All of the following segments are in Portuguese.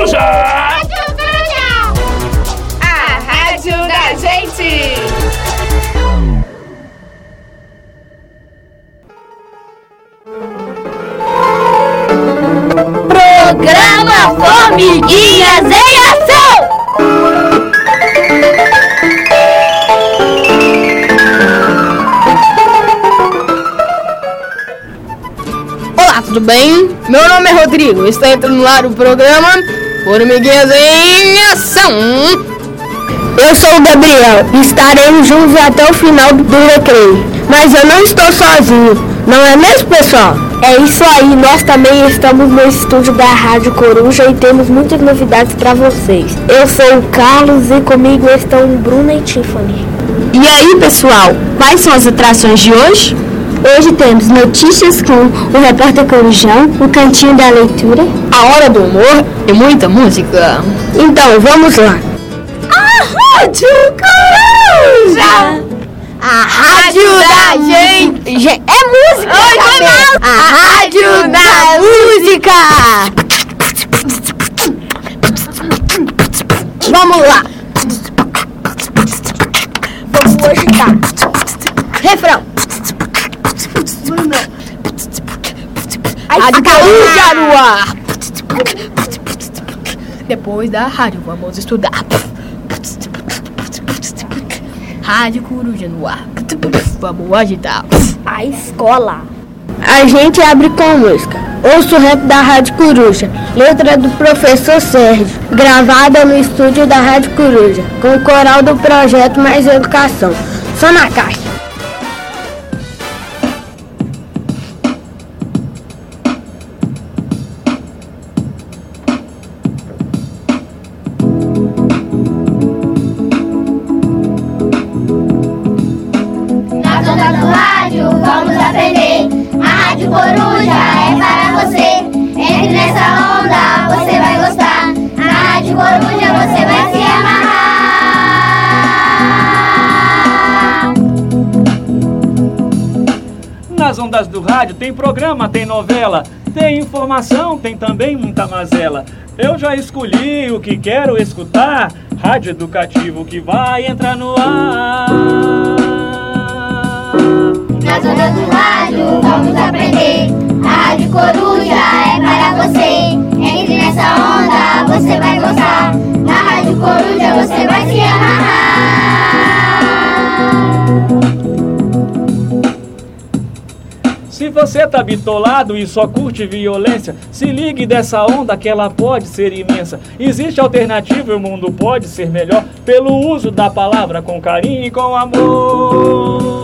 Coruja! Rádio Coruja! A rádio da gente! Programa Formiguinhas em Ação! Olá, tudo bem? Meu nome é Rodrigo, está entrando no ar o programa Formiguinhas em Ação. Eu sou o Gabriel e estaremos juntos até o final do recreio. Mas eu não estou sozinho, não é mesmo, pessoal? É isso aí, nós também estamos no estúdio da Rádio Coruja e temos muitas novidades para vocês. Eu sou o Carlos e comigo estão Bruna e Tiffany. E aí, pessoal, quais são as atrações de hoje? Hoje temos notícias com o repórter Corujão, o cantinho da leitura, a hora do humor e muita música. Então, vamos lá. A Rádio Coruja! A rádio da gente! É música! A rádio da música! Vamos lá! Vamos agitar. Refrão! Rádio Coruja no ar! Depois da rádio vamos estudar. Rádio Coruja no ar. Vamos agitar. A escola. A gente abre com música. Ouço o rap da Rádio Coruja, letra do professor Sérgio, gravada no estúdio da Rádio Coruja, com o coral do projeto Mais Educação. Só na caixa. Vamos aprender, a Rádio Coruja é para você. Entre nessa onda, você vai gostar. Na Rádio Coruja você vai se amarrar. Nas ondas do rádio tem programa, tem novela, tem informação, tem também muita mazela. Eu já escolhi o que quero escutar, rádio educativo que vai entrar no ar. Nas ondas do rádio vamos aprender, a Rádio Coruja é para você. Entre nessa onda, você vai gostar. Na Rádio Coruja você vai se amarrar. Se você tá bitolado e só curte violência, se ligue dessa onda que ela pode ser imensa. Existe alternativa e o mundo pode ser melhor pelo uso da palavra com carinho e com amor.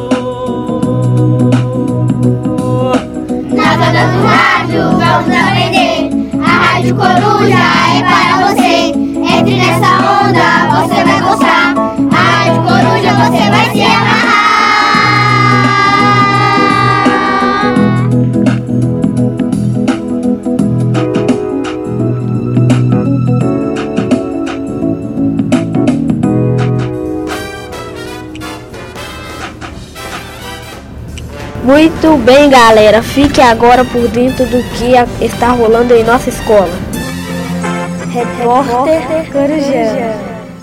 Nas ondas do rádio vamos aprender, a Rádio Coruja é para você. Entre nessa onda você vai gostar. A Rádio Coruja você vai se amarrar. Muito bem, galera, fique agora por dentro do que está rolando em nossa escola. Repórter Coruja.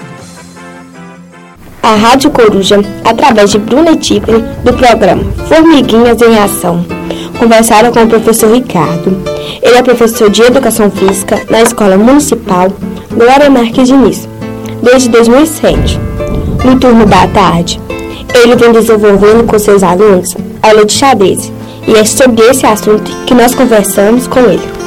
A Rádio Coruja, através de Bruna e Tiffany, do programa Formiguinhas em Ação, conversaram com o professor Ricardo. Ele é professor de Educação Física na Escola Municipal Glória Marques Diniz, desde 2007. No turno da tarde, ele vem desenvolvendo com seus alunos aula de xadrez, e é sobre esse assunto que nós conversamos com ele.